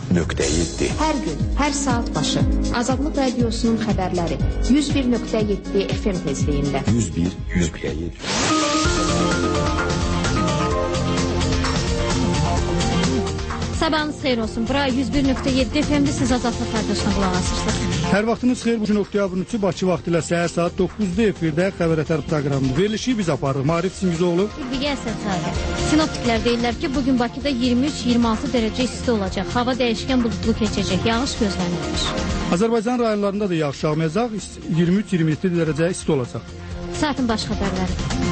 101.7 Hər gün, hər saat başı Azadlıq Radiosunun xəbərləri 101.7 FM tezliyində 101.7 Sabahınız xeyir olsun. Bura 101.7 FM'de siz Azadlıq Radiosuna qulaq asırsınız. Hər vaxtınız xeyir. Bugün oktyabrın 3-ü Bakı vaxtı ilə səhər saat 9-da efirdə Xəbər Ətər proqramını verilişi biz aparırıq. Marif Singizoğlu. Bilgiyə Əsəd. Sinoptiklər deyirlər ki, bugün Bakıda 23-26 dərəcə isti olacaq. Hava dəyişkən buludlu keçəcək. Yağış gözlənilir. Azərbaycan rayonlarında da yağış yağmayacaq. 23-27 dərəcə isti olacaq. Saatin baş xəbərləri.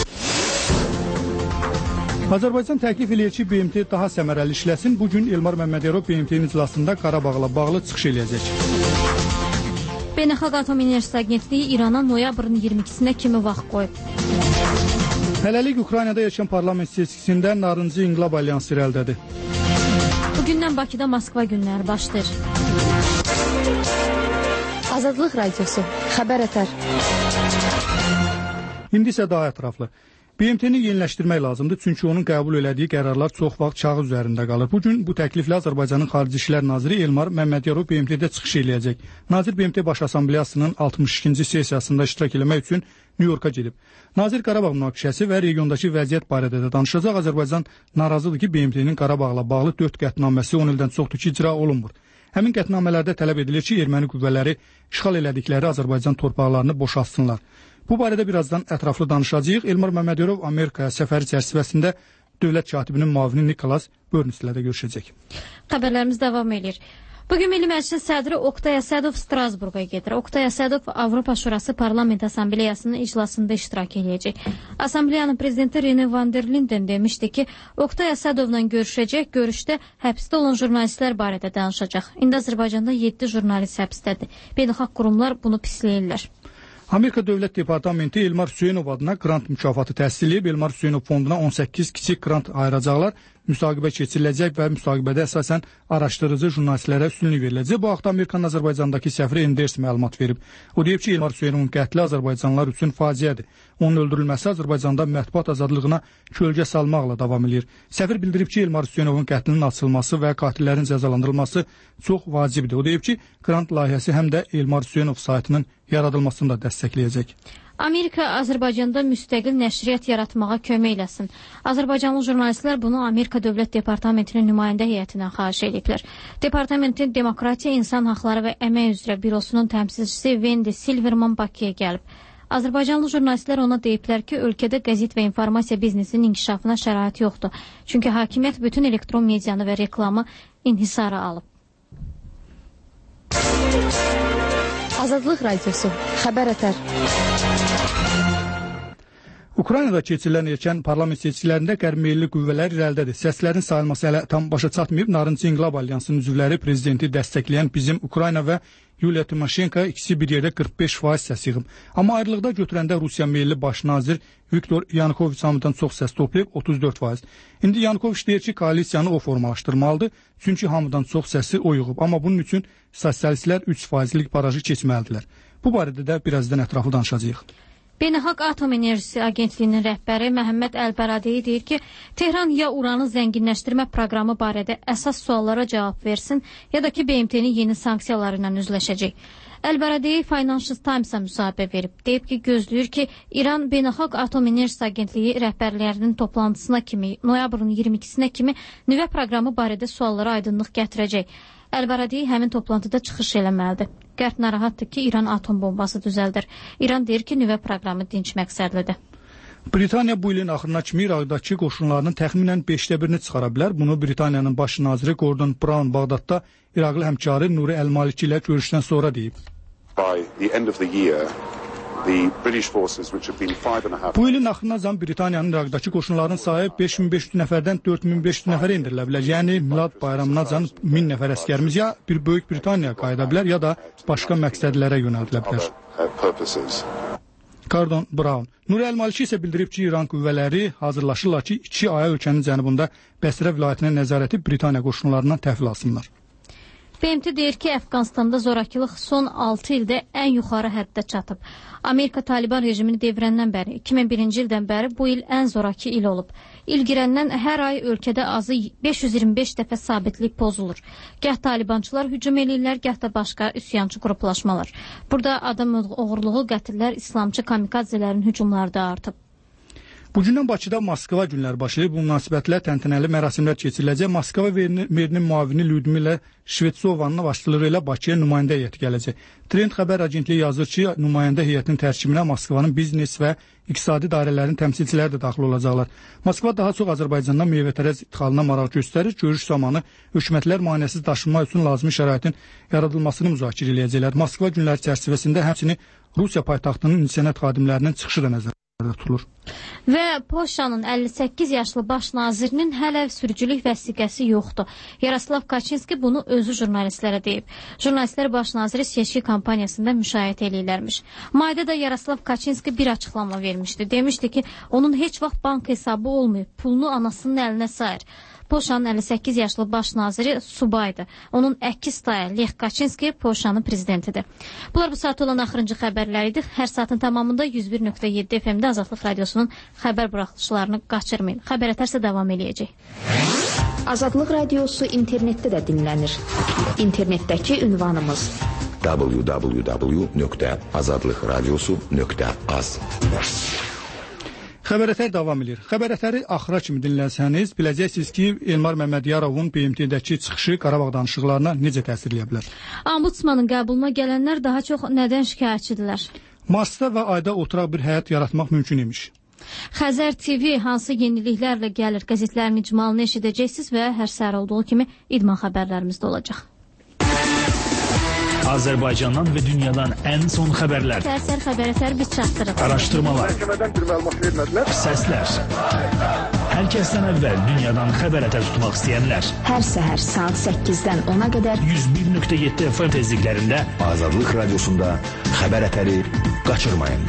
Azərbaycan təklif eləyir ki, BMT daha səmərəli işləsin. Bugün Elmar Məmmədərov BMT-nin iclasında Qarabağla bağlı çıxış eləyəcək. Beynəlxalq Atom Enerjisi Agentliyi İrana noyabrın 22-sinə kimi vaxt qoyub. Hələlik Ukraynada yaşayan parlament seçkisində Narıncı İnqilab Alyansı irəlidədir. Bugündən Bakıda Moskva günləri başlayır. Azadlıq Radiosu, Xəbər Ətər. İndi isə daha ətraflı. BMT-ni yeniləşdirmək lazımdır, çünki onun qəbul elədiyi qərarlar çox vaxt kağız üzərində qalır. Bugün bu təkliflə Azərbaycanın Xarici İşlər Naziri Elmar Məmmədərov BMT-də çıxış eləyəcək. Nazir BMT Baş Assambleyasının 62-ci sessiyasında iştirak eləmək üçün Nyu-Yorka gedib. Nazir Qarabağ münaqişəsi və regiondakı vəziyyət barədə də danışacaq. Azərbaycan narazıdır ki, BMT-nin Qarabağla bağlı 4 qətnaməsi 10 ildən çoxdur ki, icra olunmur. Həmin qətnamələrdə tələb edilir ki, erməni qüvvələri işğal elədikləri Azərbaycan torpaqlarını boşaltsınlar. Bu barədə birazdan ətraflı danışacağıq. Elmar Məmmədərov Amerikaya səfəri çərçivəsində dövlət katibinin müavini Nikolas Börnüs ilə də görüşəcək. Xəbərlərimiz davam edir. Bugün Milli Məclisin sədri Oqtay Əsədov Strasburqa gedir. Oqtay Əsədov Avropa Şurası Parlament Assambleyasının iclasında iştirak edəcək. Assambleyanın prezidenti Rene van der Linden demişdi ki, Oqtay Əsədovla görüşəcək, görüşdə həbsdə olan jurnalistlər barədə danışacaq. İndi Azərbaycanda 7 jurnalist həbsdədir. Beynəlxalq qurumlar bunu pisləyirlər. Amerika Dövlət Departamenti Elmar Hüseynov adına qrant mükafatı təsis edib. Elmar Hüseynov fonduna 18 kiçik qrant ayıracaqlar. Müsahibə keçiriləcək və müsahibədə əsasən araşdırıcı jurnalistlərə üstünlük veriləcək. Bu haqda Amerikanın Azərbaycandakı səfiri Enders məlumat verib. O deyib ki, Elmar Hüseynovun qətli Azərbaycanlılar üçün faciədir. Onun öldürülməsi Azərbaycanda mətbuat azadlığına kölgə salmaqla davam edir. Səfir bildirib ki, Elmar Hüseynovun qətlinin açılması və qatillərin cəzalandırılması çox vacibdir. O deyib ki, qrant layihəsi həm də Elmar Hüseynov saytının yaradılmasını da dəstəkləyəcək. Amerika Azərbaycanda müstəqil nəşriyyat yaratmağa kömək eləsin. Azərbaycanlı jurnalistlər bunu Amerika Dövlət Departamentinin nümayəndə heyətindən xahiş ediblər. Departamentin Demokratiya, İnsan Haqları və Əmək üzrə bürosunun təmsilçisi Wendy Silverman Bakıya gəlib. Azərbaycanlı jurnalistlər ona deyiblər ki, ölkədə qəzet və informasiya biznesinin inkişafına şərait yoxdur. Çünki hakimiyyət bütün elektron medianı və reklamı inhisara alıb. Azadlıq Radiosu, Xəbər Ətər. Ukraynada keçirilən erkən parlament seçkilərində qərb-meyilli qüvvələr irəlidədir. Səslərin sayılması hələ tam başa çatmayıb. Narıncı İnqilab Alyansının üzvləri prezidenti dəstəkləyən Bizim Ukrayna və Yuliya Timoşenko ikisi bir yerdə 45% səs yığıb. Amma ayrılıqda götürəndə Rusiya meyilli baş nazir Viktor Yanukoviç hamıdan çox səs toplayıb 34%. İndi Yanukoviç deyir ki, koalisiyanı o formalaşdırmalıdır, çünki hamıdan çox səsi o yığıb. Amma bunun üçün sosialistlər 3%lik barajı keçməlidirlər. Bu barədə də birazdan ətraflı danışacağıq. Beynəlxalq Atom Enerjisi Agentliyinin rəhbəri Məhəmməd Əl-Bəradiy deyir ki, Tehran ya uranı zənginləşdirmə proqramı barədə əsas suallara cavab versin, ya da ki, BMT-nin yeni sanksiyaları ilə üzləşəcək. Əl-Bəradiy Financial Times-a müsahibə verib. Deyib ki, gözləyir ki, İran Beynəlxalq Atom Enerjisi Agentliyi rəhbərlərinin toplantısına kimi, noyabrın 22-sinə kimi nüvə proqramı barədə suallara aydınlıq gətirəcək. Əl-Bəradiy həmin toplantıda çıxış eləməlidir. Qərb narahatdır ki, İran atom bombası düzəldir. İran deyir ki, nüvə proqramı dinc məqsədlidir. Britaniya bu ilin axırına kimi İraqdakı qoşunlarının təxminən 5%-ni çıxara bilər. Bunu Britaniyanın baş naziri Gordon Brown Bağdadda İraqlı həmkarı Nuri Əl-Maliki ilə görüşdən sonra deyib. Bu ilin axırınacan Britaniyanın İraqdakı qoşunlarının sayı 5500 nəfərdən 4500 nəfərə indirilə bilər. Yəni, Milad bayramınacan 1000 nəfər əskərimiz ya bir Böyük Britaniyaya qayıda bilər, ya da başqa məqsədlərə yönəldilə bilər. Gordon Brown. Nuri Əl-Maliki isə bildirib ki, İran qüvvələri hazırlaşırlar ki, 2 aya ölkənin cənubunda Bəsrə vilayətinin nəzarəti Britaniya qoşunlarından təhvil alsınlar. BMT deyir ki, Əfqanistanda zorakılıq son 6 ildə ən yuxarı həddə çatıb. Amerika Taliban rejimini devrəndən bəri, 2001-ci ildən bəri bu il ən zoraki il olub. il girəndən hər ay ölkədə azı 525 dəfə sabitlik pozulur. Gah talibançılar hücum eləyirlər, gah da başqa üsyançı qruplaşmalar. Burada adam oğurluğu, qətillər, islamçı kamikadzələrin hücumları da artıb. Bugündən Bakıda Moskva günləri başlayıb. Bu münasibətlə təntənəli mərasimlər keçiriləcək. Moskva merinin müavini Lyudmila Shvetsovanın başçılığı ilə Bakıya nümayəndə heyəti gələcək. Trend xəbər agentliyi yazır ki, nümayəndə heyətinin tərkibinə Moskvanın biznes və iqtisadi dairələrinin təmsilçiləri də daxil olacaqlar. Moskva daha çox Azərbaycandan meyvə-tərəz idxalına maraq göstərir. Görüş zamanı hökumətlər maneəsiz daşınma üçün lazımi şəraitin yaradılmasını müzakirə edəcəklər. Moskva günləri çərçivəsində həmçinin Rusiya paytaxtının incəsənət xadimlərinin çıxışı da nəzərdə tutulur. Və Polşanın 58 yaşlı baş nazirinin hələ sürücülük vəsiqəsi yoxdur. Yaroslav Kaçinski bunu özü jurnalistlərə deyib. Jurnalistlər baş naziri seçki kampaniyasında müşayiət eləyirlərmiş. Mayda da Yaroslav Kaçinski bir açıqlama vermişdi. Demişdi ki, onun heç vaxt bank hesabı olmayıb, pulunu anasının əlinə sayır. Polşanın 58 yaşlı baş naziri subaydır. Onun əkiz dayı Lech Kaçinski Polşanın prezidentidir. Bunlar bu saat olan axırıncı xəbərlər idi. Hər saatın tamamında 101.7 FM-də Azadlıq Radiosunun xəbər buraxılışlarını qaçırmayın. Xəbər ətərsə davam eləyəcək. Azadlıq Radiosu internetdə də dinlənir. İnternetdəki ünvanımız www.azadlıqradiosu.az. Xəbər-ətər davam edir. Xəbər-ətəri axıra kimi dinləsəniz, biləcəksiniz ki, Elmar Məmmədiyarovun BMT-dəki çıxışı Qarabağ danışıqlarına necə təsir edə bilər? Ombudsmanın qəbuluna gələnlər daha çox nədən şikayətçidirlər? Marsda və ayda oturaq bir həyat yaratmaq mümkün imiş. Xəzər TV hansı yeniliklərlə gəlir? Qəzetlərin icmalını eşidəcəksiniz və hər səhər olduğu kimi idman xəbərlərimiz də olacaq. Azərbaycandan və dünyadan ən son xəbərlər. Səhər xəbər-ətər biz çatdırıq. Araşdırmalar. Məhkəmədən bir məlumat vermədilər. Səslər. Hər kəsdən əvvəl dünyadan xəbər-ətər tutmaq istəyənlər. Hər səhər saat 8-dən 10-a qədər 101.7 FM tezliklərində Azadlıq Radiosunda xəbər-ətəri qaçırmayın.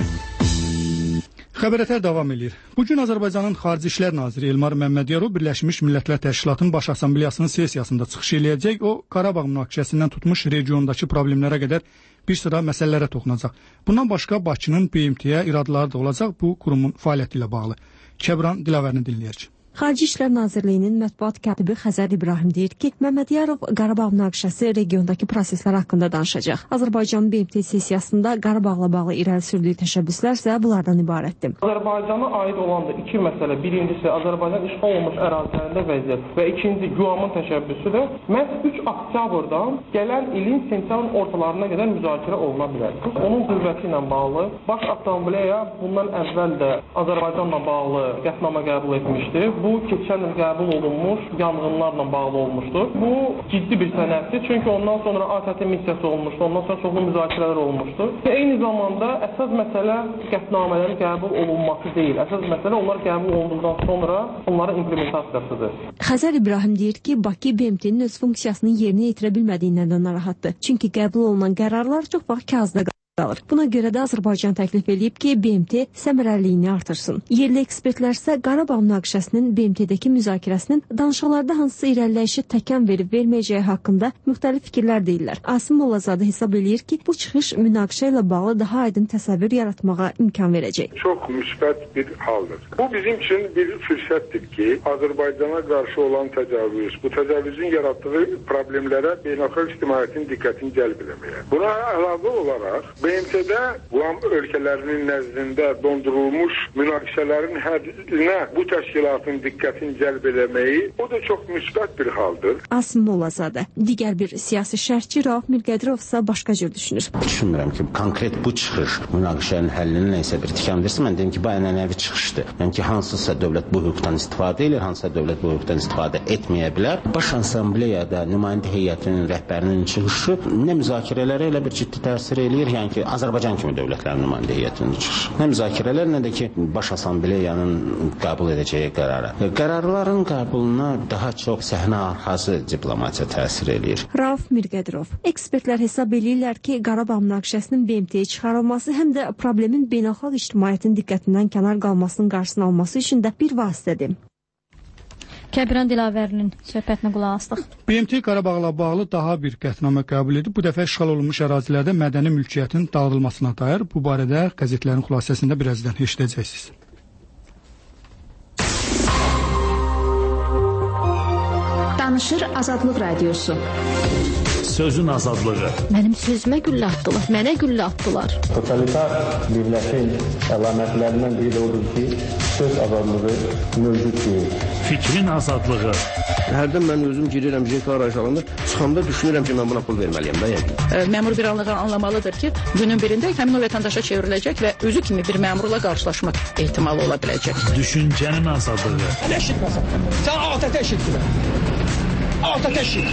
Xəbər-ətər davam edir. Bugün Azərbaycanın Xarici İşlər Naziri Elmar Məmmədiyarov Birləşmiş Millətlər Təşkilatının Baş Assambleyasının sessiyasında çıxış eləyəcək. O, Qarabağ münaqişəsindən tutmuş regiondakı problemlərə qədər bir sıra məsələlərə toxunacaq. Bundan başqa Bakının BMT-yə iradları da olacaq bu qurumun fəaliyyəti ilə bağlı. Kəbran Dilavərini dinləyəcək. Xarici İşlər Nazirliyinin mətbuat katibi Xəzər İbrahim deyir ki, Məmmədiyarov Qarabağ münaqişəsi regiondakı proseslər haqqında danışacaq. Azərbaycanın BMT sessiyasında Qarabağla bağlı irəli sürdüyü təşəbbüslər isə bunlardan ibarətdir. Azərbaycana aid olan da iki məsələ. Birincisi Azərbaycan işğal olunmuş ərazilərində vəziyyət və ikinci Güamın təşəbbüsü də məhz 3 oktyabrdan gələn ilin sentyabrın ortalarına qədər müzakirə oluna bilər. Onun qüvvəti ilə bağlı Baş Assambleya bundan əvvəl də Azərbaycanla bağlı qətnamə qəbul etmişdi. Bu keçən il qəbul olunmuş yanğınlarla bağlı olmuşdur. Bu ciddi bir sənəddir. Çünki ondan sonra ATƏT missiyası olmuşdu. Ondan sonra çoxlu müzakirələr olmuşdu. Və eyni zamanda əsas məsələ qətnamələrin qəbul olunması deyil. Əsas məsələ onlar qəbul olunduqdan sonra onların implementasiyasıdır. Xəzər İbrahim deyir ki, Bakı BMT-nin öz funksiyasını yerinə yetirə bilmədiyindən də narahatdır. Çünki qəbul olunan qərarlar çox vaxt kağızda qalır. Buna görə də Azərbaycan təklif edib ki, BMT səmərəliliyini artırsın. Yerli ekspertlər isə Qarabağ münaqişəsinin BMT-dəki müzakirəsinin danışıqlarda hansı irəliləyişi təkan verib verməyəcəyi haqqında müxtəlif fikirlər deyirlər. Asim Mollazadə hesab eləyir ki, bu çıxış münaqişə ilə bağlı daha aydın təsəvvür yaratmağa imkan verəcək. Çox müsbət bir haldır. Bu bizim üçün bir fürsətdir ki, Azərbaycana qarşı olan təcavüz, bu təcavüzün yaratdığı problemlərə beynəlxalq ictimaiyyətin diqqətini cəlb etməyə. Buna əlavə olaraq BMT-də Quam ölkələrinin nəzdində dondurulmuş münaqişələrin həllinə bu təşkilatın diqqətini cəlb etməyi, o da çox müsbət bir haldır. Asim Mollazadə, digər bir siyasi şərhçi Rauf Mirqədirov isə başqa cür düşünür. Düşünmürəm ki, konkret bu çıxış münaqişənin həllinə nəsə bir tikan versin. Mən deyim ki, bu ənənəvi çıxışdır. Yəni ki, hansısa dövlət bu hüquqdan istifadə edir, hansısa dövlət bu hüquqdan istifadə etməyə bilər. Baş Assambleyada nümayəndə heyətinin rəhbərinin çıxışı nə müzakirələrə elə bir ciddi təsir eləyir, yəni ki, Azərbaycan kimi dövlətlərin nümayəndə heyətinin çıxışı. Nə müzakirələr, nə də ki, Baş Assambleyanın qəbul edəcəyi qərara. Qərarların qəbuluna daha çox səhnə arxası diplomatiya təsir eləyir. Rauf Mirqədirov, ekspertlər hesab eləyirlər ki, Qarabağ münaqişəsinin BMT-yə çıxarılması həm də problemin beynəlxalq ictimaiyyətin diqqətindən kənar qalmasının qarşısını alması üçün də bir vasitədir. Kəbran Dilavərinin söhbətinə qulaq asdıq. BMT Qarabağla bağlı daha bir qətnamə qəbul edib. Bu dəfə işğal olunmuş ərazilərdə mədəni mülkiyyətin dağıdılmasına dair bu barədə qəzetlərin xülasəsində birazdan eşidəcəksiniz. Danışır Azadlıq Radiosu. Sözün azadlığı. Mənim sözümə güllə atdılar, mənə güllə atdılar. Totalitar dövlətin əlamətlərindən biri də odur ki, söz azadlığı mövcud deyil. Fikrin azadlığı. Hərdən mən özüm girirəm JK arayışlarında, çıxanda düşünürəm ki, mən buna pul verməliyəm də yəqin. Məmur bir anlıqdan anlamalıdır ki, günün birində həmin o vətəndaşa çevriləcək və özü kimi bir məmurla qarşılaşmaq ehtimalı ola biləcək. Düşüncənin azadlığı. Nə eşitməsən? Sən ATƏT eşitdin. ATət eşit.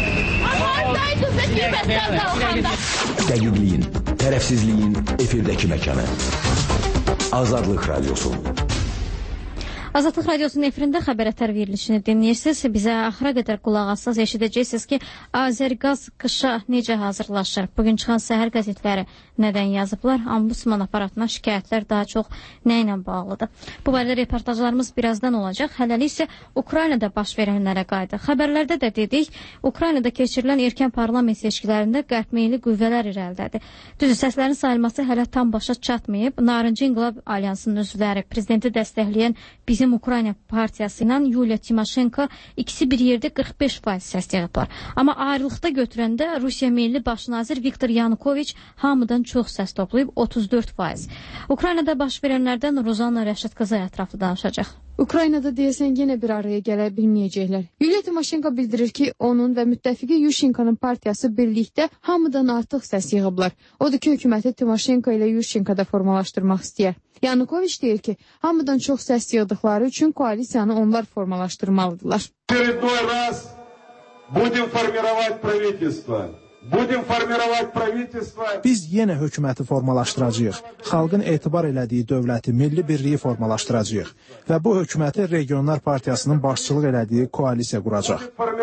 Dəqiqliyin, tərəfsizliyin efirdəki məkanı. Azadlıq Radiosu. Azadlıq Radiosunun efirində xəbər ətər verilişini dinləyirsiniz. Bizə axıra qədər qulaq assaz eşidəcəksiniz ki, Azərqaz qışa necə hazırlaşır? Bugün çıxan səhər qəzetləri nədən yazıblar? Ombudsman aparatına şikayətlər daha çox nə ilə bağlıdır? Bu barədə reportajlarımız birazdan olacaq. Hələlik isə Ukraynada baş verənlərə qayıdıq. Xəbərlərdə də dedik, Ukraynada keçirilən erkən parlament seçkilərində qərb-meyilli qüvvələr irəlidədir. Düzü, səslərin sayılması hələ tam başa çatmayıb. Narıncı İnqilab Alyansının üzvləri, prezidenti dəstəkləyən Bizim Ukrayna partiyası ilə Yuliya Timoşenko ikisi bir yerdə 45% səs yığıblar. Amma ayrılıqda götürəndə Rusiya Milli Baş nazir Viktor Yanukoviç hamıdan çox səs toplayıb 34%. Ukraynada baş verənlərdən Rozanna Rəşid qızı ətraflı danışacaq. Ukraynada deyəsən yenə bir araya gələ bilməyəcəklər. Yuliya Timoşenko bildirir ki, onun və müttəfiqi Yushchenkonun partiyası birlikdə hamıdan artıq səs yığıblar. Odur ki, hökuməti Timoşenko ilə Yushchenkoda formalaşdırmaq istəyər. Yanukoviç deyir ki, hamıdan çox səs yığdıqları üçün koalisiyanı onlar formalaşdırmalıdırlar. Biz yenə hökuməti formalaşdıracağıq. Xalqın etibar elədiyi dövləti, milli birliyi formalaşdıracağıq və bu hökuməti Regionlar Partiyasının başçılıq elədiyi koalisiya quracaq.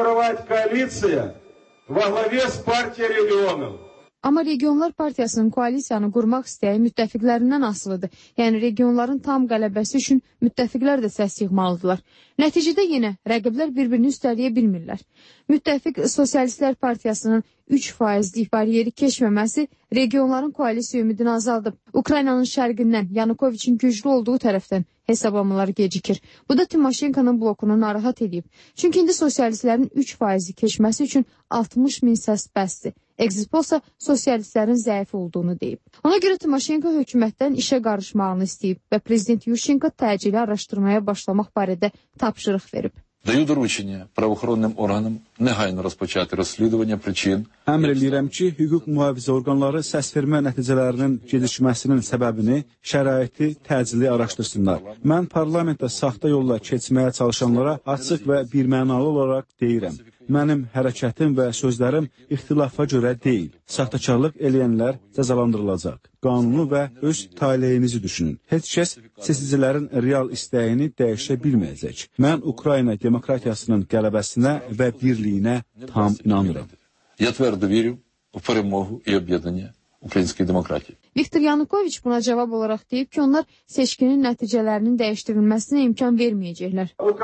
Amma Regionlar Partiyasının koalisiyanı qurmaq istəyi müttəfiqlərindən asılıdır. Yəni regionların tam qələbəsi üçün müttəfiqlər də səs yığmalıdırlar. Nəticədə yenə rəqiblər bir-birini üstələyə bilmirlər. Müttəfiq Sosialistlər Partiyasının 3%lik bariyeri keçməməsi regionların koalisiya ümidini azaldıb. Ukraynanın şərqindən Yanukoviçin güclü olduğu tərəfdən hesablamalar gecikir. Bu da Timoşenkonun blokunu narahat edib. Çünki indi sosialistlərin 3%-i keçməsi üçün 60 min səs bəsdir. Exit Poll isə sosialistlərin zəif olduğunu deyib. Ona görə Timoşenko hökumətdən işə qarışmağını istəyib və prezident Yushchenko təcili araşdırmaya başlamaq barədə tapşırıq verib. Даю доручення правоохоронним органам негайно розпочати розслідування причин. Əmr eləyirəm ki, hüquq mühafizə orqanları səsvermə nəticələrinin gecikməsinin səbəbini, şəraiti təcili araşdırsınlar. Mən parlamentdə saxta yolla keçməyə çalışanlara açıq və birmənalı olaraq deyirəm. Mənim hərəkətim və sözlərim ixtilafa görə deyil. Saxtakarlıq eləyənlər cəzalandırılacaq. Qanunu və öz taleyinizi düşünün. Heç kəs seçicilərin real istəyini dəyişə bilməyəcək. Mən Ukrayna demokratiyasının qələbəsinə və birliyinə tam inanıram. Я твердо вірю в перемогу і об'єднання української демократії. Viktor Yanukoviç buna cavab olaraq deyib ki, onlar seçkinin nəticələrinin dəyişdirilməsinə imkan verməyəcəklər.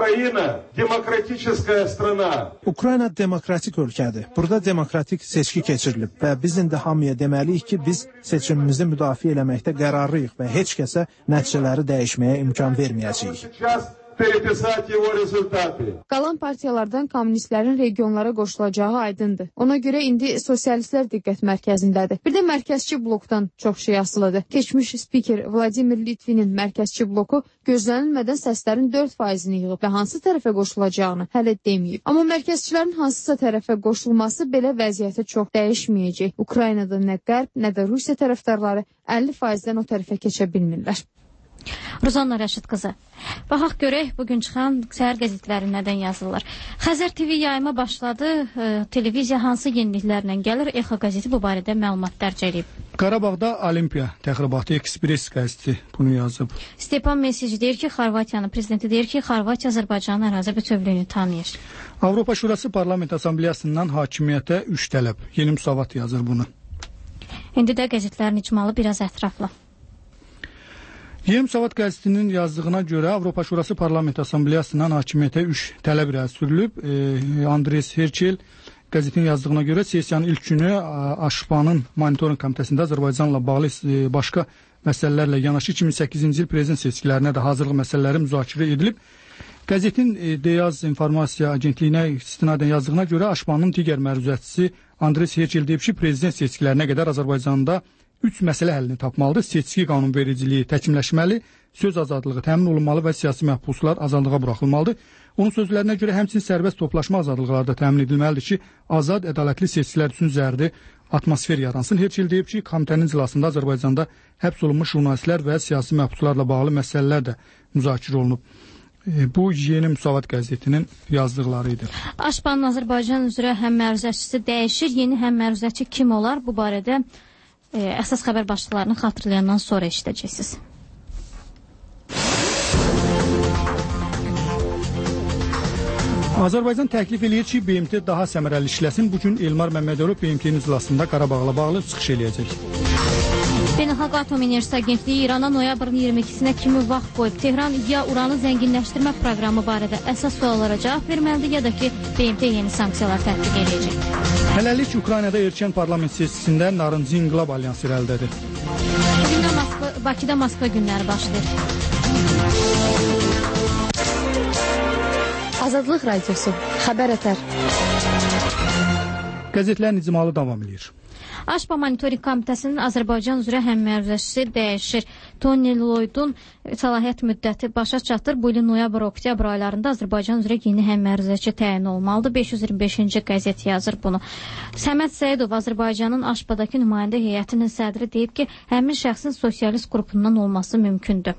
Ukrayna demokratik ölkədir. Burada demokratik seçki keçirilib və biz indi hamıya deməliyik ki, biz seçimimizi müdafiə eləməkdə qərarlıyıq və heç kəsə nəticələri dəyişməyə imkan verməyəcəyik. Qalan partiyalardan kommunistlərin regionlara qoşulacağı aydındır. Ona görə indi sosialistlər diqqət mərkəzindədir. Bir də mərkəzçi blokdan çox şey asılıdır. Keçmiş spiker Vladimir Litvinin mərkəzçi bloku gözlənilmədən səslərin 4%-ni yığıb və hansı tərəfə qoşulacağını hələ deməyib. Amma mərkəzçilərin hansısa tərəfə qoşulması belə vəziyyəti çox dəyişməyəcək. Ukraynada nə Qərb, nə də Rusiya tərəfdarları 50%-dən o tərəfə keçə bilmirlər. Rozanna Rəşid qızı. Baxaq görək bugün çıxan səhər qəzetləri nədən yazırlar. Xəzər TV yayıma başladı. Televiziya hansı yeniliklərlə gəlir? EXA qəzeti bu barədə məlumat dərc edib. Qarabağda Olimpiya təxribatı Express qəzeti bunu yazıb. Stepan Mesic deyir ki, Xorvatiyanın prezidenti deyir ki, Xorvatiya Azərbaycanın ərazi bütövlüyünü tanıyır. Avropa Şurası Parlament Assambleyasından hakimiyyətə 3 tələb. Yeni Müsavat yazır bunu. İndi də qəzetlərin icmalı biraz ətraflı. Yeni Müsavat qəzetinin yazdığına görə Avropa Şurası Parlament Assambleyasından hakimiyyətə 3 tələb irəli sürülüb. Andres Herçel qəzetin yazdığına görə sessiyanın ilk günü Aşpanın monitoring komitəsində Azərbaycanla bağlı başqa məsələlərlə yanaşı 2008-ci il prezident seçkilərinə də hazırlıq məsələləri müzakirə edilib. Qəzetin Deyaz İnformasiya Agentliyinə istinadən yazdığına görə Aşpanın digər məruzətçisi Andres Herçel deyib ki, prezident seçkilərinə qədər Azərbaycanda 3 məsələ həllini tapmalıdır. Seçki qanunvericiliyi təkmilləşməli, söz azadlığı təmin olunmalı və siyasi məhbuslar azadlığa buraxılmalıdır. Onun sözlərinə görə həmçinin sərbəst toplaşma azadlıqları da təmin edilməlidir ki, azad, ədalətli seçkilər üçün zəruri atmosfer yaransın. Herçel deyib ki, komitənin iclasında Azərbaycanda həbs olunmuş jurnalistlər və siyasi məhbuslarla bağlı məsələlər də müzakirə olunub. Bu Yeni Müsavat qəzetinin yazdıqları idi. Aşpanın Azərbaycan üzrə həm məruzətçisi dəyişir. Yeni həm məruzətçi kim olar? Bu barədə əsas xəbər başlıqlarını xatırlayandan sonra eşidəcəksiniz. Azərbaycan təklif eləyir ki, BMT daha səmərəli işləsin. Bugün Elmar Məmmədov BMT-nin iclasında Qarabağla bağlı çıxış eləyəcək. Beynəlxalq Atom Enerjisi Agentliyi İrana noyabrın 22-sinə kimi vaxt qoyub. Tehran ya uranı zənginləşdirmə proqramı barədə əsas suallara cavab verməlidir, ya da ki, BMT yeni sanksiyalar tətbiq edəcək. Hələlik Ukraynada erkən parlament seçkisində Narıncı İnqilab Alyansı irəlidədir. Bugündən Bakıda Moskva günləri başlayır. Azadlıq Radiosu, Xəbər Ətər. Qəzetlərin icmalı davam edir. Aşpa Monitoring Komitəsinin Azərbaycan üzrə həmməruzətçisi dəyişir. Tony Lloydun səlahiyyət müddəti başa çatır. Bu ilin noyabr-oktyabr aylarında Azərbaycan üzrə yeni həmməruzətçi təyin olmalıdır. 525-ci qəzet yazır bunu. Səməd Səidov Azərbaycanın Aşpadakı nümayəndə heyətinin sədri deyib ki, həmin şəxsin sosialist qrupundan olması mümkündür.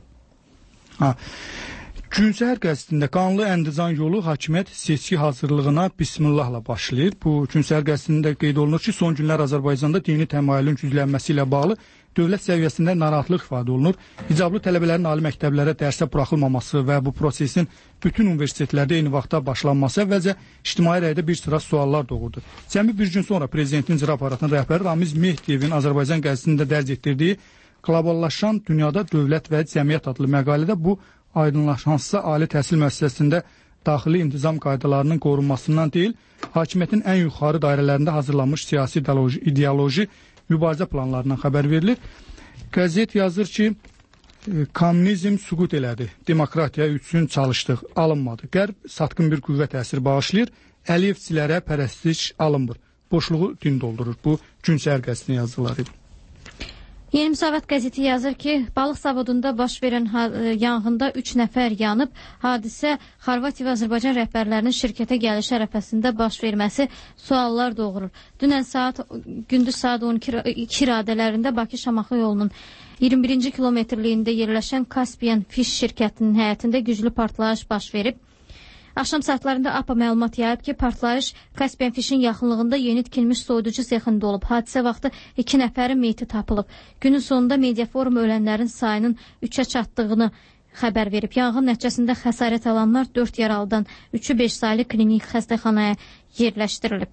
Günsəhər qəzetində qanlı əndizan yolu hakimiyyət seçki hazırlığına bismillahla başlayır. Bu Günsəhər qəzetində qeyd olunur ki, son günlər Azərbaycanda dini təmayülün güclənməsi ilə bağlı dövlət səviyyəsində narahatlıq ifadə olunur. İcablı tələbələrin ali məktəblərə dərsə buraxılmaması və bu prosesin bütün universitetlərdə eyni vaxtda başlanması əvvəlcə ictimai rəydə bir sıra suallar doğurdu. Cəmi bir gün sonra prezidentin icra aparatının rəhbəri Ramiz Mehdiyevin Azərbaycan qəzetində dərc etdirdiyi Qloballaşan dünyada dövlət və cəmiyyət adlı məqalədə bu aydınlaşansa ali təhsil müəssisəsində daxili intizam qaydalarının qorunmasından deyil, hakimiyyətin ən yuxarı dairələrində hazırlanmış siyasi ideoloji mübarizə planlarından xəbər verilir. Qəzet yazır ki, kommunizm süqut elədi, demokratiya üçün çalışdıq, alınmadı. Qərb satqın bir qüvvə təsiri bağışlayır, Əliyevçilərə pərəstiş alınmır. Boşluğu din doldurur. Bu Günsəhər qəzetinin yazıları idi. Yeni Müsavat qəzeti yazır ki, balıq zavodunda baş verən yanğında 3 nəfər yanıb. Hadisə Xorvatiya və Azərbaycan rəhbərlərinin şirkətə gəliş ərəfəsində baş verməsi suallar doğurur. Dünən gündüz saat 12 radələrində Bakı-Şamaxı yolunun 21-ci kilometrliyində yerləşən Kaspian Fish şirkətinin həyətində güclü partlayış baş verib. Axşam saatlarında APA məlumat yayıb ki, partlayış Kaspian Fish'in yaxınlığında yeni tikilmiş soyuducu sexində olub. Hadisə vaxtı 2 nəfərin meyti tapılıb. Günün sonunda Mediaforum ölənlərin sayının 3-ə çatdığını xəbər verib. Yanğın nəticəsində xəsarət alanlar 4 yaralıdan 3-ü 5 saylı klinik xəstəxanaya yerləşdirilib.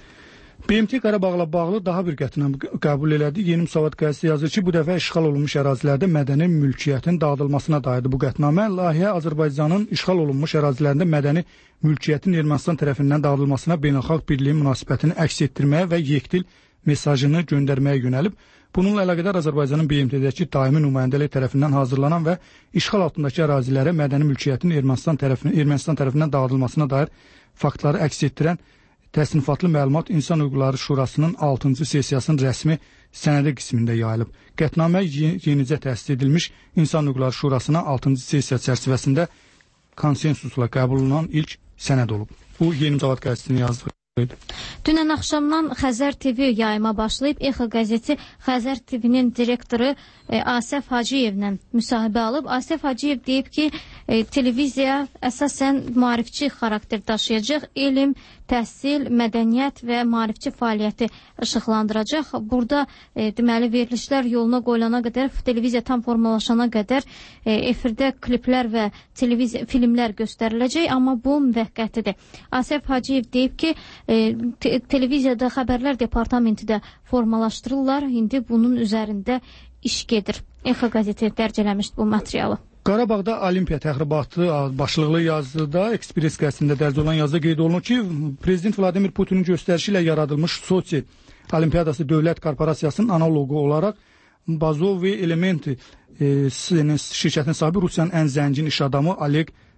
BMT Qarabağla bağlı daha bir qətnamə qəbul elədi. Yeni Müsavat qəzetisi yazır ki, bu dəfə işğal olunmuş ərazilərdə mədəni mülkiyyətin dağıdılmasına dairdir bu qətnamə. Layihə Azərbaycanın işğal olunmuş ərazilərində mədəni mülkiyyətin Ermənistan tərəfindən dağıdılmasına beynəlxalq birliyin münasibətini əks etdirməyə və yekdil mesajını göndərməyə yönəlib. Bununla əlaqədar Azərbaycanın BMT-dəki daimi nümayəndəlik tərəfindən hazırlanan və işğal altındakı ərazilərə mədəni mülkiyyətin Ermənistan tərəfindən dağıdılmasına dair faktları əks etdirən təsnifatlı məlumat İnsan Hüquqları Şurasının 6-cı sessiyasının rəsmi sənədi qismində yayılıb. Qətnamə yenicə təsis edilmiş İnsan Hüquqları Şurasına 6-cı sessiya çərçivəsində konsensusla qəbul olunan ilk sənəd olub. Bu Yeni Müsavat qəzetinin yazdığı. Dünən axşamdan Xəzər TV yayıma başlayıb. EXA qəzeti Xəzər TV-nin direktoru Asəf Hacıyevlə müsahibə alıb. Asəf Hacıyev deyib ki, televiziya əsasən maarifçi xarakter daşıyacaq, elm, təhsil, mədəniyyət və maarifçi fəaliyyəti işıqlandıracaq. Burada deməli verilişlər yoluna qoyulana qədər, televiziya tam formalaşana qədər efirdə kliplər və filmlər göstəriləcək, amma bu müvəqqətidir. Asəf Hacıyev deyib ki, televiziyada xəbərlər departamenti də formalaşdırırlar. İndi bunun üzərində iş gedir. EXA qəzeti dərc eləmişdi bu materialı. Qarabağda Olimpiya təxribatı başlıqlı yazıda Ekspres qəzetində dərc olan yazıda qeyd olunur ki, Prezident Vladimir Putinin göstərişi ilə yaradılmış Soçi Olimpiyadası dövlət korporasiyasının analogu olaraq Bazovi Elementi şirkətinin sahibi Rusiyanın ən zəngin iş adamı Oleg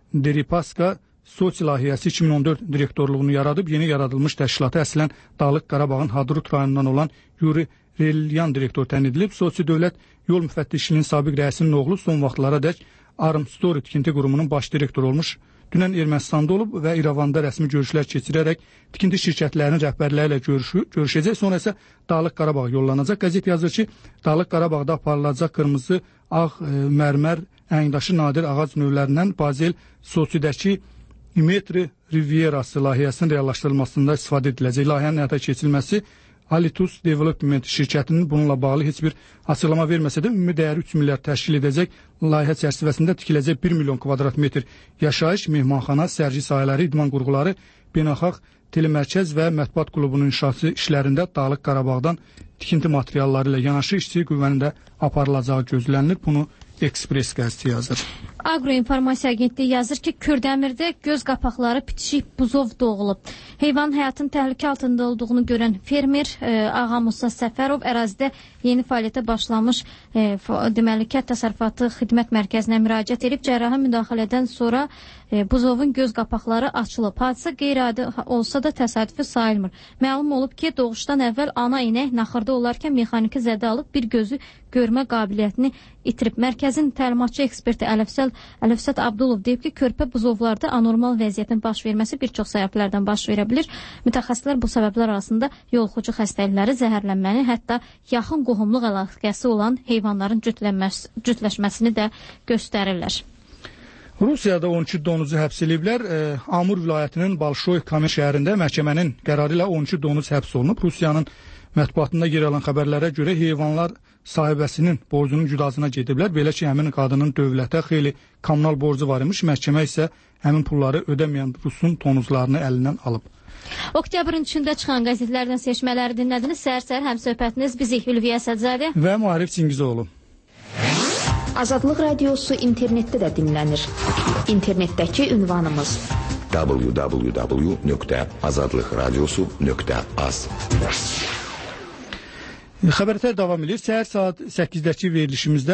Deripaska Soçi layihəsi 2014 direktorluğunu yaradıb. Yeni yaradılmış təşkilata əslən Dağlıq Qarabağın Hadrut rayonundan olan Yuri Relyan direktor təyin edilib. Soçi Dövlət Yol Müfəttişliyinin sabiq rəisinin oğlu son vaxtlara dək Armstory tikinti qurumunun baş direktoru olmuş. Dünən Ermənistanda olub və İrəvanda rəsmi görüşlər keçirərək tikinti şirkətlərinin rəhbərləri ilə görüşəcək. Sonra isə Dağlıq Qarabağ yollanacaq. Qəzet yazır ki, Dağlıq Qarabağda aparılacaq qırmızı, ağ, mərmər, əngdaşı nadir ağac növlərindən Bazel Soçidəki Metri Rivierası layihəsinin reallaşdırılmasında istifadə ediləcək. Layihənin həyata keçirilməsi Alitus Development şirkətinin bununla bağlı heç bir açıqlama verməsə də ümumi dəyəri 3 milyard təşkil edəcək. Layihə çərçivəsində tikiləcək 1 milyon kvadrat metr yaşayış, mehmanxana, sərgi sahələri, idman qurğuları, beynəlxalq telemərkəz və mətbuat klubunun inşası işlərində Dağlıq Qarabağdan tikinti materialları ilə yanaşı işçi qüvvənin də aparılacağı gözlənilir. Bunu Ekspres qəzeti yazır. Agroinformasiya Agentliyi yazır ki, Kürdəmirdə göz qapaqları bitişik buzov doğulub. Heyvanın həyatının təhlükə altında olduğunu görən fermer Ağa Musa Səfərov ərazidə yeni fəaliyyətə başlamış deməli Kənd Təsərrüfatı Xidmət Mərkəzinə müraciət edib. Cərrahi müdaxilədən sonra buzovun göz qapaqları açılıb. Hadisə qeyri-adi olsa da təsadüfi sayılmır. Məlum olub ki, doğuşdan əvvəl ana inək naxırda olarkən mexaniki zədə alıb bir gözü görmə qabiliyyətini itirib. Mərkəzin təlimatçı eksperti Əlifsət Abdulov deyib ki, körpə buzovlarda anormal vəziyyətin baş verməsi bir çox səbəblərdən baş verə bilir. Mütəxəssislər bu səbəblər arasında yoluxucu xəstəlikləri, zəhərlənməni, hətta yaxın qohumluq əlaqəsi olan heyvanların cütləşməsini də göstərirlər. Rusiyada 12 donuzu həbs ediblər. Amur vilayətinin Balşoy Kamen şəhərində məhkəmənin qərarı ilə 12 donuz həbs olunub. Rusiyanın mətbuatında yer alan xəbərlərə görə heyvanlar sahibəsinin borcunun cüdasına gediblər. Belə ki, həmin qadının dövlətə xeyli kommunal borcu var imiş. Məhkəmə isə həmin pulları ödəməyən Rusun tonuzlarını əlindən alıb. Oktyabrın 3-də çıxan qəzetlərdən seçmələri dinlədiniz. Səhər-səhər həmsöhbətiniz bizi Hülviyə Səcadə və Maarif Çingizoğlu. Azadlıq Radiosu internetdə də dinlənir. İnternetdəki ünvanımız www.azadlıqradiosu.az. Xəbərlər davam edir. Səhər saat 8-dəki verilişimizdə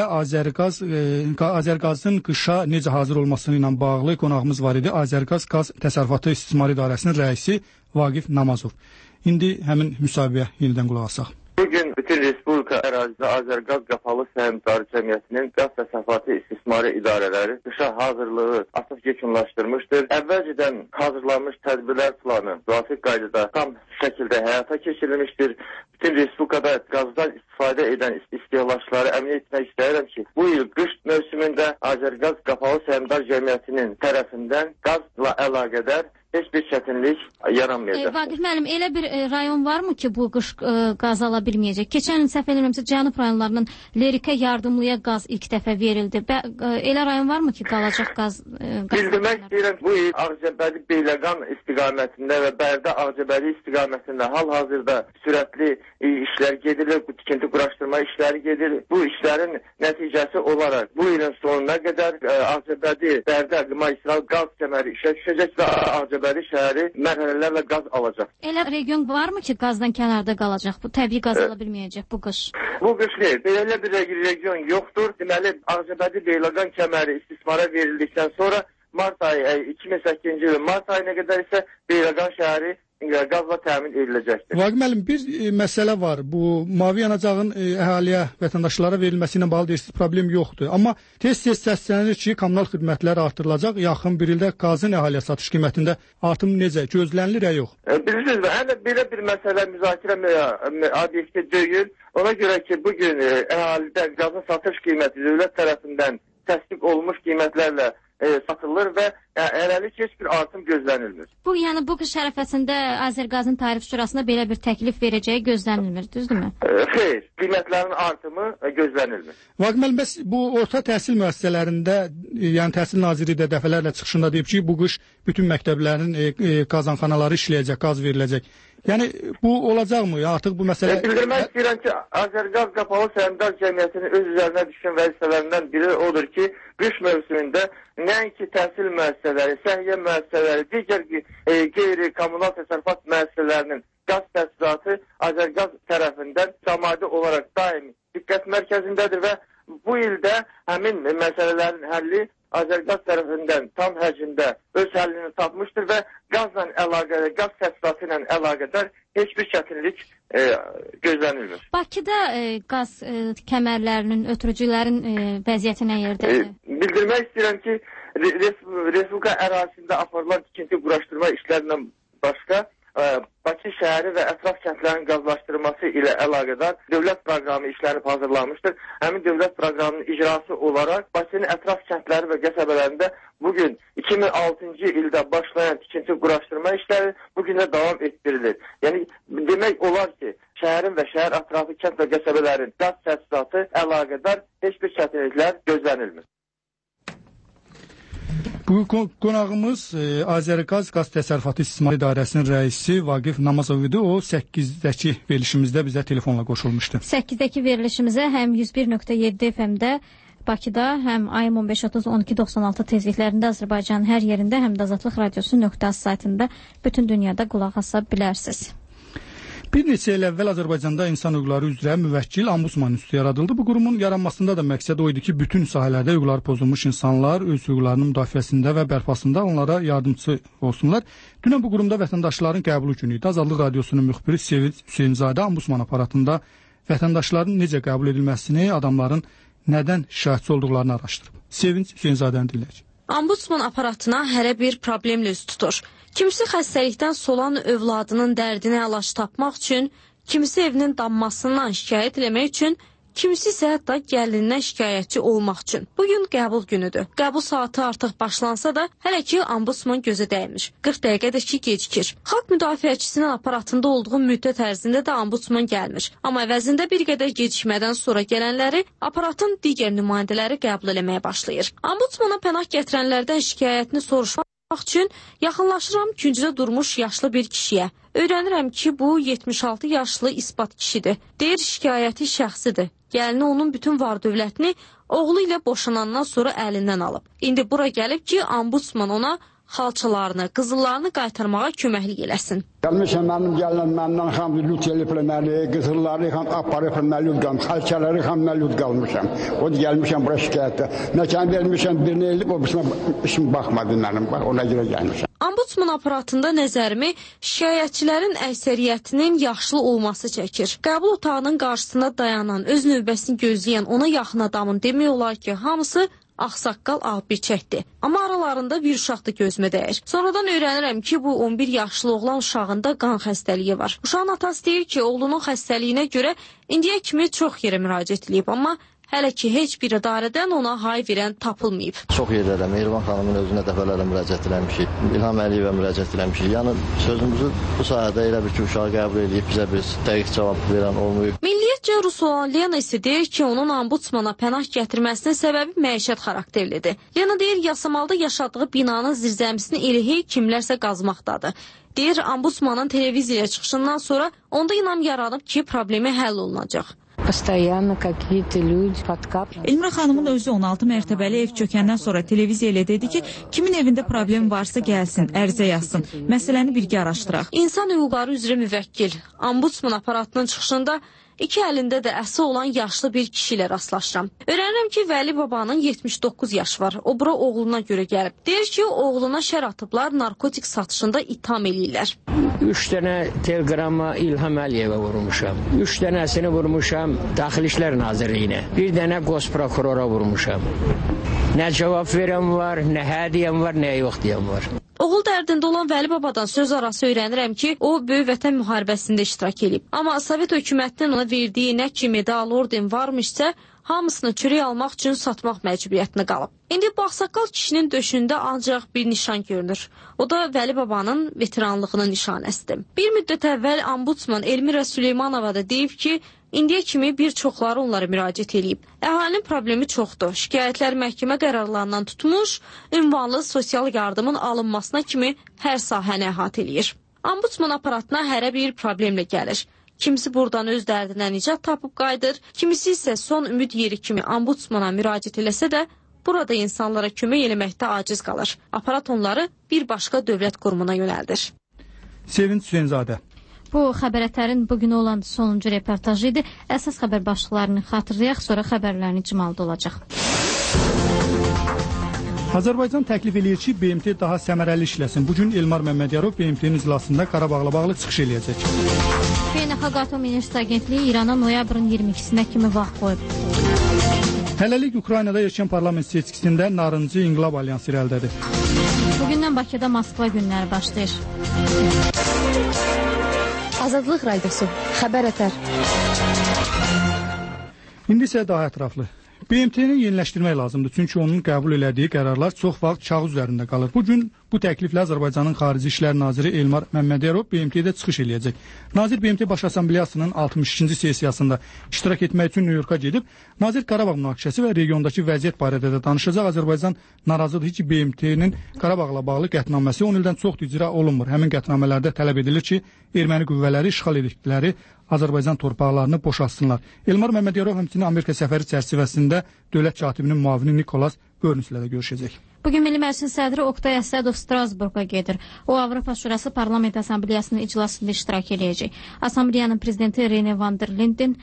Azərqazın qışa necə hazır olması ilə bağlı qonağımız var idi. Azərqaz Qaz Təsərrüfatı İstismar İdarəsinin rəisi Vaqif Namazov. İndi həmin müsahibəyə yenidən qulaq asaq. Bugün bütün Respublika ərazisində Azərqaz Qapalı Səhmdarı Cəmiyyətinin qaz təsərrüfatı istismarı idarələri qışa hazırlığı artıq yekunlaşdırmışdır. Əvvəlcədən hazırlanmış tədbirlər planı müvafiq qaydada tam şəkildə həyata keçirilmişdir. Bütün Respublikada qazdan istifadə edən istehlakçıları əmin etmək istəyirəm ki, bu il qış mövsümündə Azərqaz Qapalı Səhmdar Cəmiyyətinin tərəfindən qazla əlaqədar heç bir çətinlik yaranmayacaq. Vaqif müəllim, elə bir rayon varmı ki, bu qış qaz ala bilməyəcək? Keçən il səhv eləmirəmsə Cənub rayonlarının Lerikə yardımlıya qaz ilk dəfə verildi. Elə rayon varmı ki, qalacaq qaz? Bildirmək istəyirəm, bu il Ağcabədi Beyləqan istiqamətində və Bərdə Ağcabədi istiqamətində hal-hazırda sürətli işlər gedilir, tikinti quraşdırma işləri gedir. Bu işlərin nəticəsi olaraq bu ilin sonuna qədər Ağcabədi Bərdə magistral qaz kəməri işə düşəcək və Ağcabədi şəhəri mərhələlərlə qaz alacaq. Elə region varmı ki, qazdan kənarda qalacaq? Bu təbii qaz ala bilməyəcək bu qış? Bu qış deyil. Belə bir region yoxdur. Deməli, Ağcabədi Beyləqan kəməri istismara verildikdən sonra mart ayı 2008-ci il mart ayına qədər isə Beyləqan şəhəri qazla təmin ediləcəkdir. Vaqif müəllim, bir məsələ var. Bu mavi yanacağın əhaliyə, vətəndaşlara verilməsi ilə bağlı deyirsiniz, problem yoxdur. Amma tez-tez səslənir ki, kommunal xidmətlər artırılacaq. Yaxın bir ildə qazın əhaliyə satış qiymətində artım necə? Gözlənilir ya yox? Bilirsiniz, hələ belə bir məsələ müzakirə obyekti deyil. Ona görə ki, bugün əhalidə qazın satış qiyməti dövlət tərəfindən təsdiq olunmuş qiymətlərlə satılır və hələlik heç bir artım gözlənilmir. Yəni bu qış ərəfəsində Azərqazın Tarif Şurasına belə bir təklif verəcəyi gözlənilmir, düzdürmü? Xeyr, qiymətlərin artımı gözlənilmir. Vaqif müəllim, bəs bu orta təhsil müəssisələrində, yəni Təhsil Naziri də dəfələrlə çıxışında deyib ki, bu qış bütün məktəblərin qazanxanaları işləyəcək, qaz veriləcək. Yəni bu olacaqmı? Artıq bu məsələ... Bildirmək istəyirəm ki, Azərqaz Qapalı Səhmdar Cəmiyyətinin öz üzərinə düşən vəzifələrindən biri odur ki, qış mövsümündə nəinki təhsil müəssisələri, səhiyyə müəssisələri, digər qeyri-kommunal təsərrüfat müəssisələrinin qaz təchizatı Azərqaz tərəfindən cəmaati olaraq daimi diqqət mərkəzindədir və bu ildə həmin məsələlərin həlli Azərqaz tərəfindən tam həcmdə öz həllini tapmışdır və qazla əlaqədar, qaz təchizatı ilə əlaqədar heç bir çətinlik gözlənilmir. Bakıda qaz kəmərlərinin, ötürücülərin vəziyyəti nə yerdədir? Bildirmək istəyirəm ki, Respublika ərazisində aparılan tikinti quraşdırma işlərindən başqa Bakı şəhəri və ətraf kəndlərin qazlaşdırılması ilə əlaqədar dövlət proqramı işlənib hazırlanmışdır. Həmin dövlət proqramının icrası olaraq Bakının ətraf kəndləri və qəsəbələrində bugün 2006-cı ildə başlayan tikinti quraşdırma işləri bugün də davam etdirilir. Yəni demək olar ki, şəhərin və şəhər ətrafı kənd və qəsəbələrin qaz təchizatı əlaqədar heç bir çətinliklər gözlənilmir. Bu qonağımız Azərqaz Qaz Təsərrüfatı İstismar İdarəsinin rəisi Vaqif Namazov idi. O 8-dəki verilişimizdə bizə telefonla qoşulmuşdu. 8-dəki verilişimizə həm 101.7 FM-də Bakıda, həm ayım 15.30-12.96 tezliklərində Azərbaycanın hər yerində, həm də Azadlıq Radiosu.az saytında bütün dünyada qulaq asa bilərsiniz. Bir neçə il əvvəl Azərbaycanda insan hüquqları üzrə müvəkkil Ombudsman İnstitutu yaradıldı. Bu qurumun yaranmasında da məqsəd o idi ki, bütün sahələrdə hüquqları pozulmuş insanlar öz hüquqlarının müdafiəsində və bərpasında onlara yardımçı olsunlar. Dünən bu qurumda vətəndaşların qəbulu günü idi. Azadlıq Radiosunun müxbiri Sevinç Hüseynzadə Ombudsman aparatında vətəndaşların necə qəbul edilməsini, adamların nədən şikayətçi olduqlarını araşdırıb. Sevinç Hüseynzadəni dinləyək. Ombudsman aparatına hərə bir problemlə üz tutur. Kimisi xəstəlikdən solan övladının dərdinə əlac tapmaq üçün, kimisi evinin danmasından şikayət eləmək üçün, kimisi isə hətta gəlinindən şikayətçi olmaq üçün. Bugün qəbul günüdür. Qəbul saatı artıq başlansa da, hələ ki Ombudsman gözə dəymir. 40 dəqiqədir ki gecikir. Xalq müdafiəçisinin aparatında olduğu müddət ərzində də Ombudsman gəlmir. Amma əvəzində bir qədər gecikmədən sonra gələnləri aparatın digər nümayəndələri qəbul eləməyə başlayır. Ombudsmana pənah gətirənlərdən şikayətini soruşmaq üçün yaxınlaşıram küncdə durmuş yaşlı bir kişiyə. Öyrənirəm ki, bu 76 yaşlı isbat kişidir. Deyir, şikayəti şəxsidir. Gəlini onun bütün var-dövlətini oğlu ilə boşanandan sonra əlindən alıb. İndi bura gəlib ki, Ombudsman ona xalçalarını, qızıllarını qaytarmağa köməklik eləsin. Gəlmişəm, mənim gəlinəm məndən xam lüt elifləməli, qızılları xam aparıb məlud qalmış, xalçaları xam məlud qalmışam. O da gəlmişəm bura şikayətdə. Nəkan vermişəm, birini elib, o birisine işim baxmadı mənim, bax, ona görə gəlmişəm. Ombudsman aparatında nəzərimi şikayətçilərin əksəriyyətinin yaşlı olması çəkir. Qəbul otağının qarşısında dayanan, öz növbəsini gözləyən ona yaxın adamın demək olar ki, hamısı ağsaqqal ağbirçəkdir. Amma aralarında bir uşaq da gözümə dəyir. Sonradan öyrənirəm ki, bu 11 yaşlı oğlan uşağında qan xəstəliyi var. Uşağın atası deyir ki, oğlunun xəstəliyinə görə indiyə kimi çox yerə müraciət edib, amma hələ ki, heç bir idarədən ona hay verən tapılmayıb. Çox yerlərdə Mehriban xanımın özünə dəfələrlə müraciət eləmişik, İlham Əliyevə müraciət eləmişik. Yəni, sözümüzü bu sayədə elə bir ki, uşağı qəbul edib, bizə bir dəqiq cavab verən olmayıb. Milliyyətcə Rus olan Lena isə deyir ki, onun Ombudsmana pənah gətirməsinin səbəbi məişət xarakterlidir. Lena deyir, yasamalda yaşadığı binanın zirzəmisini elə hey kimlərsə qazmaqdadır. Deyir, Ombudsmanın televiziyaya çıxışından sonra onda inam yaranıb ki, problemi həll olunacaq. Elmira xanımın özü 16 mərtəbəli ev çökəndən sonra televiziya ilə dedi ki, kimin evində problem varsa gəlsin, ərizə yazsın, məsələni birgə araşdıraq. İnsan hüquqları üzrə müvəkkil Ombudsman aparatının çıxışında iki əlində də əsi olan yaşlı bir kişi ilə rastlaşıram. Öyrənirəm ki, Vəli babanın 79 yaşı var. O bura oğluna görə gəlib. Deyir ki, oğluna şər atıblar, narkotik satışında itham eləyirlər. 3 dənə teleqramma İlham Əliyevə vurmuşam. 3 dənəsini vurmuşam Daxili İşlər Nazirliyinə. Bir dənə Qoz prokurora vurmuşam. Nə cavab verən var, nə hə deyən var, nə yox deyən var. Oğul dərdində olan Vəli babadan söz arası öyrənirəm ki, o Böyük Vətən müharibəsində iştirak edib. Amma Sovet hökumətinin ona verdiyi nə ki medal, orden varmışsa, hamısını çörək almaq üçün satmaq məcburiyyətinə qalıb. İndi bu ağsaqqal kişinin döşündə ancaq bir nişan görünür. O da Vəli babanın veteranlığının nişanəsidir. Bir müddət əvvəl Ombudsman Elmira Süleymanova da deyib ki, indiyə kimi bir çoxları onlara müraciət edib. Əhalinin problemi çoxdur. Şikayətlər məhkəmə qərarlarından tutmuş, ünvanlı sosial yardımın alınmasına kimi hər sahəni əhatə eləyir. Ombudsman aparatına hərə bir problemlə gəlir. Kimisi buradan öz dərdindən nicat tapıb qayıdır, kimisi isə son ümid yeri kimi Ombudsmana müraciət eləsə də, burada insanlara kömək eləməkdə aciz qalır. Aparat onları bir başqa dövlət qurumuna yönəldir. Sevinç Hüseynzadə. Bu xəbərətərin bugün olan sonuncu reportajı idi. Əsas xəbər başlıqlarını xatırlayaq, sonra xəbərlərini icmalda olacaq. Azərbaycan təklif eləyir ki, BMT daha səmərəli işləsin. Bugün Elmar Məmmədiyarov BMT-nin iclasında Qarabağla bağlı çıxış eləyəcək. Beynəlxalq Atom Enerjisi Agentliyi İrana noyabrın 22-sinə kimi vaxt qoyub. Hələlik Ukraynada erkən parlament seçkisində Narıncı İnqilab Alyansı irəlidədir. Bugündən Bakıda Moskva günləri başlayır. Azadlıq Radiosu, xəbərətər. İndi isə daha ətraflı. BMT-ni yeniləşdirmək lazımdır, çünki onun qəbul elədiyi qərarlar çox vaxt kağız üzərində qalır. Bugün bu təkliflə Azərbaycanın Xarici İşlər Naziri Elmar Məmmədiyarov BMT-də çıxış eləyəcək. Nazir BMT Baş Assambleyasının 62-ci sessiyasında iştirak etmək üçün Nyu-Yorka gedib. Nazir Qarabağ münaqişəsi və regiondakı vəziyyət barədə də danışacaq. Azərbaycan narazıdır ki, BMT-nin Qarabağla bağlı qətnaməsi 10 ildən çoxdur icra olunmur. Həmin qətnamələrdə tələb edilir ki, erməni qüvvələri işğal etdikləri Azərbaycan torpaqlarını boşaltsınlar. Elmar Məmmədiyarov həmçinin Amerika səfəri çərçivəsində dövlət katibinin müavini Nikolas Görnüslə də görüşəcək. Bugün Milli Məclisin sədri Oqtay Əsədov Strasburqa gedir. O, Avropa Şurası Parlament Assambleyasının iclasında iştirak edəcək. Assambleyanın prezidenti Rene van der Linden,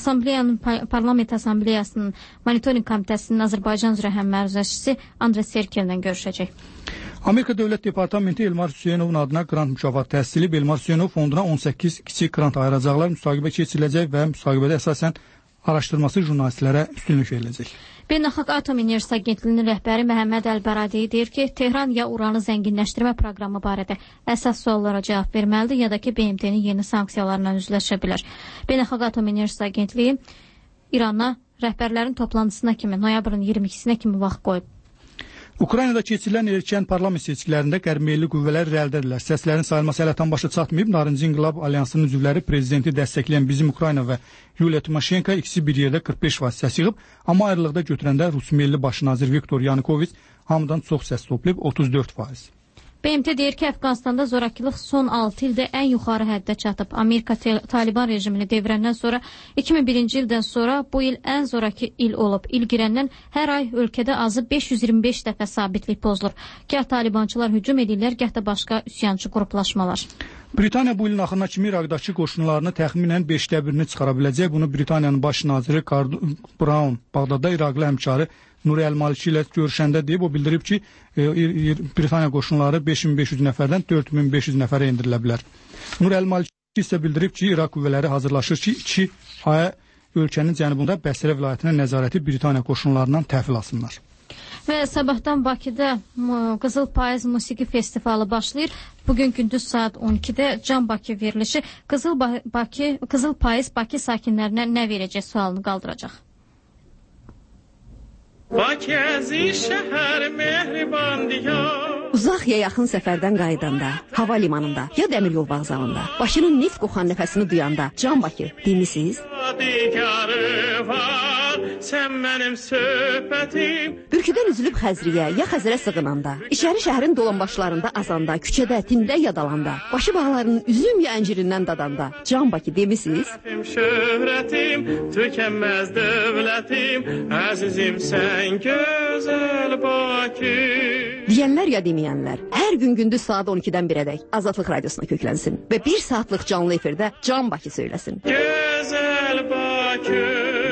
Parlament Assambleyasının Monitoring Komitəsinin Azərbaycan üzrə həmməruzəçisi Andrey Serkellə görüşəcək. Amerika Dövlət Departamenti Elmar Hüseynovun adına qrant mükafatı təhsili Elmar Hüseynov fonduna 18 kiçik qrant ayıracaqlar. Müsahibə keçiriləcək və müsahibədə əsasən araşdırması jurnalistlərə üstünlük veriləcək. Beynəlxalq Atom Enerjisi Agentliyinin rəhbəri Məhəmməd Əlbəradi deyir ki, Tehran ya uranı zənginləşdirmə proqramı barədə əsas suallara cavab verməlidir, ya da ki, BMT-nin yeni sanksiyalarla üzləşə bilər. Beynəlxalq Atom Enerjisi Agentliyi İrana rəhbərlərin toplantısına kimi, noyabrın 22-sinə kimi vaxt qoyub. Ukraynada keçirilən erkən parlament seçkilərində qərb-milli qüvvələr irəlidədirlər. Səslərin sayılması hələ tam başa çatmayıb. Narıncı İnqilab Alyansının üzvləri prezidenti dəstəkləyən Bizim Ukrayna və Yuliya Timoşenko ikisi bir yerdə 45% səs yığıb, amma ayrılıqda götürəndə Rus milli baş nazir Viktor Yanukoviç hamıdan çox səs toplayıb 34%. BMT deyir ki, Əfqanistanda zorakılıq son 6 ildə ən yuxarı həddə çatıb. Amerika Taliban rejimini devirəndən sonra 2001-ci ildən sonra bu il ən zoraki il olub. İl girəndən hər ay ölkədə azı 525 dəfə sabitlik pozulur. Gah talibançılar hücum edirlər, gah da başqa üsyançı qruplaşmalar. Britaniya bu ilin axırına kimi İraqdakı qoşunlarını təxminən 5də birini çıxara biləcək. Bunu Britaniyanın baş naziri Gordon Brown Bağdadda İraqlı həmkarı Nuri Əl-Maliki ilə görüşəndə deyib, o bildirib ki, Britaniya qoşunları 5500 nəfərdən 4500 nəfərə indirilə bilər. Nuri Əl-Maliki isə bildirib ki, İraq qüvvələri hazırlaşır ki, 2 aya ölkənin cənubunda Bəsrə vilayətinə nəzarəti Britaniya qoşunlarından təhvil alsınlar. Və sabahdan Bakıda Qızıl Payız Musiqi Festivalı başlayır. Bugün gündüz saat 12-də Can Bakı verilişi Qızıl Payız Bakı sakinlərinə nə verəcək sualını qaldıracaq. Bakı əziz şəhər mehriban diyar. Uzaq ya yaxın səfərdən qayıdanda, hava limanında ya dəmiryol vağzalında, başının neft qoxan nəfəsini duyanda Can Bakı demisiniz? Sən mənim söhbətim. Bürküdən üzülüb Xəzriyə ya Xəzərə sığınanda, içəri şəhərin dolanbaşlarında azanda, küçədə, tində yadalanda, başı bağlarının üzüm ya əncirindən dadanda Can Bakı demisiniz? Şöhrətim, tükənməz dövlətim, əzizim sən gözəl Bakı. Deyənlər ya deməyənlər, hər gün gündüz saat 12-dən 1-ədək Azadlıq Radiosuna köklənsin və 1 saatlıq canlı efirdə Can Bakı söyləsin. Gözəl Bakı.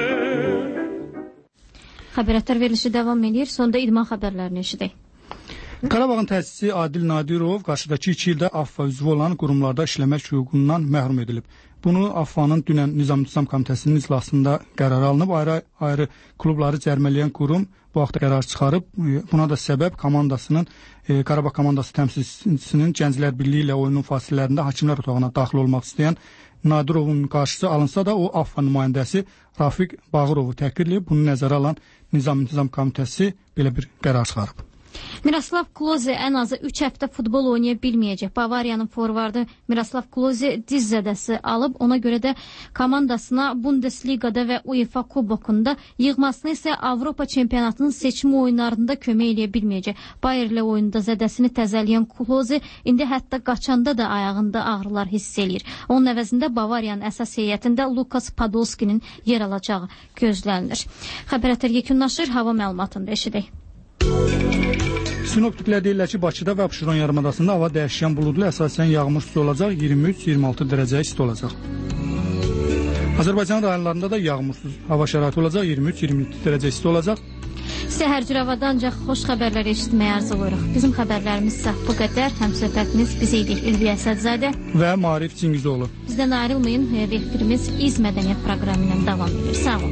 Xəbərətlər verilişi davam edir. Sonda idman xəbərlərini eşidək. Qarabağın təsisçisi Adil Nadirov qarşıdakı 2 ildə AFFA üzvü olan qurumlarda işləmək hüququndan məhrum edilib. Bunu AFFA-nın dünən Nizam-İntizam Komitəsinin iclasında qərar alınıb. Ayrı klubları cərmələyən qurum bu haqda qərar çıxarıb. Buna da səbəb Qarabağ komandası təmsilçisinin Gənclər Birliyi ilə oyunun fasilələrində hakimlər otağına daxil olmaq istəyən Nadirovun qarşısı alınsa da o AFFA nümayəndəsi Rafiq Bağırovu təhqir edib. Bunu nəzərə alan Nizam-İntizam Komitəsi belə bir qərar çıxarıb. Miroslav Klose ən azı 3 həftə futbol oynaya bilməyəcək. Bavariyanın forvardı Miroslav Klose diz zədəsi alıb. Ona görə də komandasına Bundesligada və UEFA kubokunda yığmasını isə Avropa çempionatının seçimi oyunlarında kömək eləyə bilməyəcək. Bayer ilə oyunda zədəsini təzələyən Klose indi hətta qaçanda da ayağında ağrılar hiss eləyir. Onun əvəzində Bavariyanın əsas heyətində Lukas Podolskinin yer alacağı gözlənilir. Xəbərətlər yekunlaşır. Hava məlumatında eşidək. Sinoptiklər deyirlər ki, Bakıda və Abşeron yarımadasında hava dəyişkən buludlu, əsasən yağmur isti olacaq, 23-26 dərəcə isti olacaq. Azərbaycan rayonlarında da yağmursuz hava şəraiti olacaq, 23-27 dərəcə isti olacaq. Səhərcür havada ancaq xoş xəbərləri eşitməyə arzulayırıq. Bizim xəbərlərimiz isə bu qədər. Həmsöhbətimiz biz idik Ülviyə Əsədzadə və Maarif Cingizoğlu. Bizdən ayrılmayın, efirimiz İz Mədəniyyət proqramı ilə davam edir. Sağ olun.